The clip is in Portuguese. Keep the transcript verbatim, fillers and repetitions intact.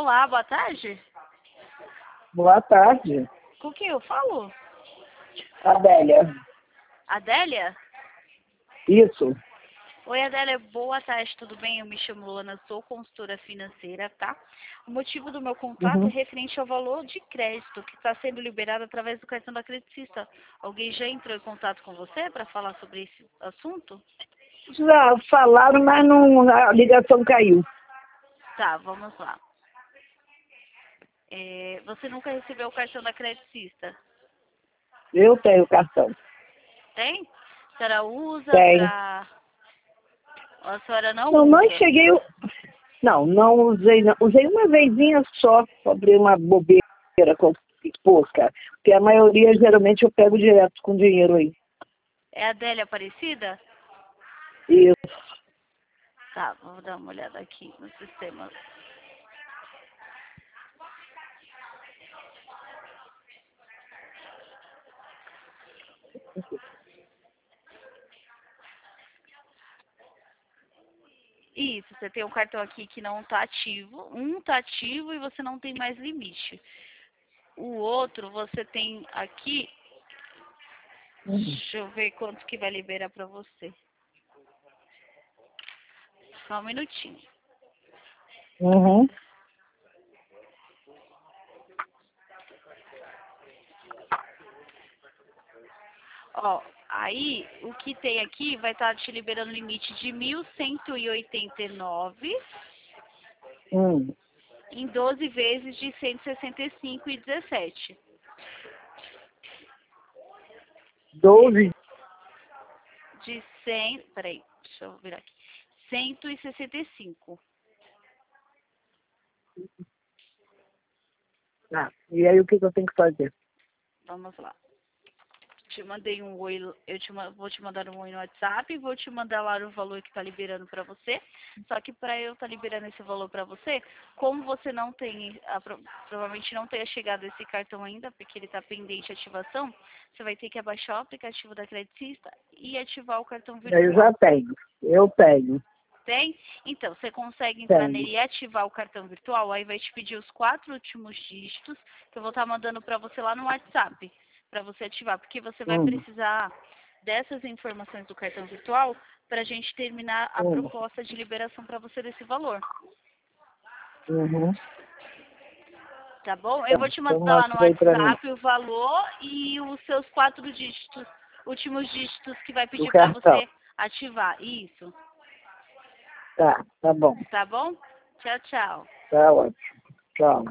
Olá, boa tarde. Boa tarde. Com quem eu falo? Adélia. Adélia? Isso. Oi, Adélia, boa tarde, tudo bem? Eu me chamo Luana, sou consultora financeira, tá? O motivo do meu contato Uhum. é referente ao valor de crédito que está sendo liberado através do cartão da Credicista. Alguém já entrou em contato com você para falar sobre esse assunto? Já falaram, mas não, a ligação caiu. Tá, vamos lá. É, você nunca recebeu o cartão da Credicista? Eu tenho cartão. Tem? A senhora usa Tenho. para... A senhora não Não, não usa? cheguei. Não, não usei, não. Usei uma vezinha só, abri uma bobeira com pouca. Porque a maioria, geralmente, eu pego direto com dinheiro aí. É a Adélia Aparecida? Isso. Tá, vou dar uma olhada aqui no sistema. Isso, você tem um cartão aqui que não está ativo. Um está ativo e você não tem mais limite. O outro você tem aqui. Deixa eu ver quanto que vai liberar para você. Só um minutinho. Uhum. Ó, aí o que tem aqui vai estar te liberando limite de mil cento e oitenta e nove Hum. em doze vezes de cento e sessenta e cinco e dezessete. Doze. De cem, peraí, deixa eu virar aqui. cento e sessenta e cinco. Ah, e aí o que, que eu tenho que fazer? Vamos lá. Te mandei um oi, eu te, ma- vou te mandar um oi no WhatsApp e vou te mandar lá o valor que está liberando para você. Só que para eu estar tá liberando esse valor para você, como você não tem, a, pro- provavelmente não tenha chegado esse cartão ainda, porque ele está pendente de ativação, você vai ter que abaixar o aplicativo da Credicista e ativar o cartão Eu já virtual. tenho. Eu tenho. Tem? Então, você consegue entrar Tenho. nele e ativar o cartão virtual, aí vai te pedir os quatro últimos dígitos, que eu vou estar mandando para você lá no WhatsApp, para você ativar, porque você vai Hum. precisar dessas informações do cartão virtual para a gente terminar a Hum. proposta de liberação para você desse valor. Uhum. Tá bom? Eu Tá. vou te Então mandar lá no mostra aí pra mim. WhatsApp o valor e os seus quatro dígitos, últimos dígitos que vai O pedir para cartão. você ativar. Isso. Tá, tá bom. Tá bom? Tchau, tchau. Tá ótimo. Tchau.